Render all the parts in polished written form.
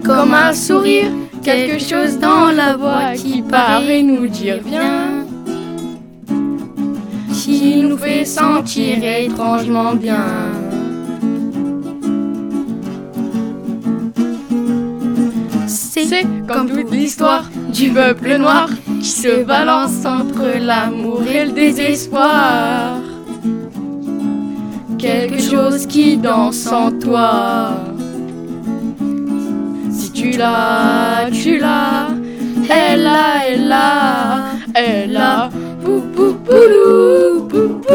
comme un sourire, quelque chose dans la voix qui paraît nous dire viens, qui nous fait sentir étrangement bien. C'est comme toute l'histoire du peuple noir qui se balance entre l'amour et le désespoir. Quelque chose qui danse en toi. Si tu l'as, elle l'a, pou pou poulou,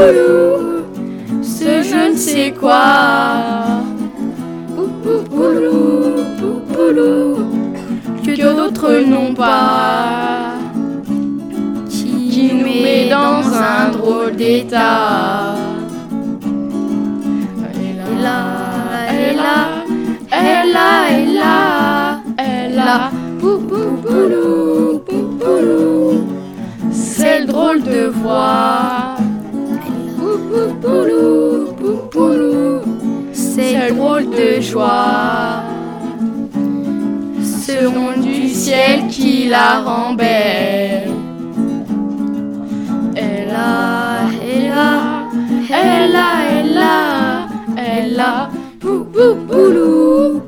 ce je ne sais quoi. Pou pou poulou, que d'autres n'ont pas, qui nous met dans un drôle d'état. Elle a, pou poulou, c'est le drôle de voix. Pou poulou, c'est le drôle de joie. Ce monde du ciel qui la rend belle. Elle a, pou poulou,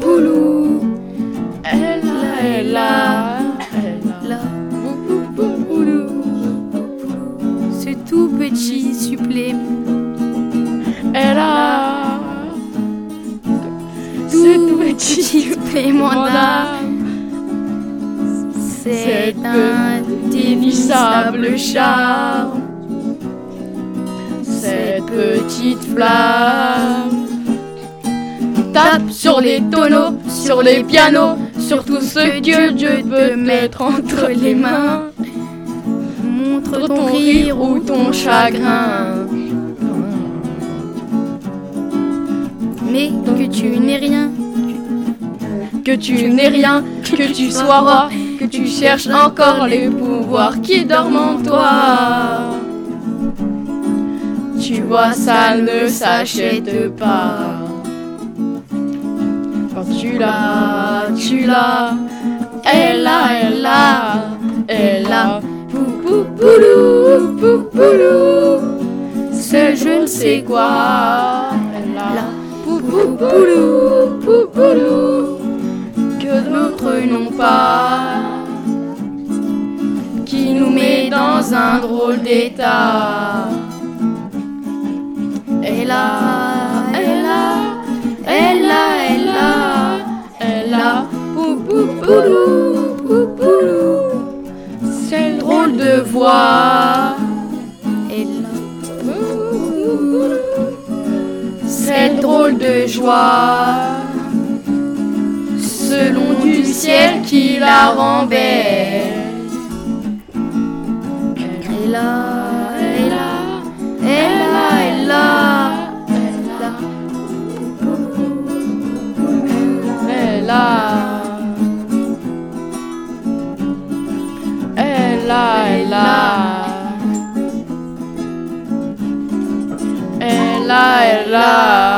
elle a, pou poulou, ce tout petit supplément. Elle a, ce tout petit supplément d'âme. C'est un indéfinissable charme. Cette petite flamme tape sur les tonneaux, sur les pianos, sur tout ce que Dieu peut mettre entre les mains. Montre ton rire ou ton chagrin, mais que tu n'es rien, que tu n'es rien, que tu sois roi, que tu cherches encore les pouvoirs qui dorment en toi. Tu vois, ça ne s'achète pas. Quand tu l'as, elle a, pou poulou, c'est je ne sais quoi. Elle a, pou poulou, que d'autres n'ont pas, qui nous met dans un drôle d'état. Elle a, pou poulou, c'est le drôle de voix. Elle a, c'est le drôle de joie. Ce long du ciel qui la rend belle. Elle a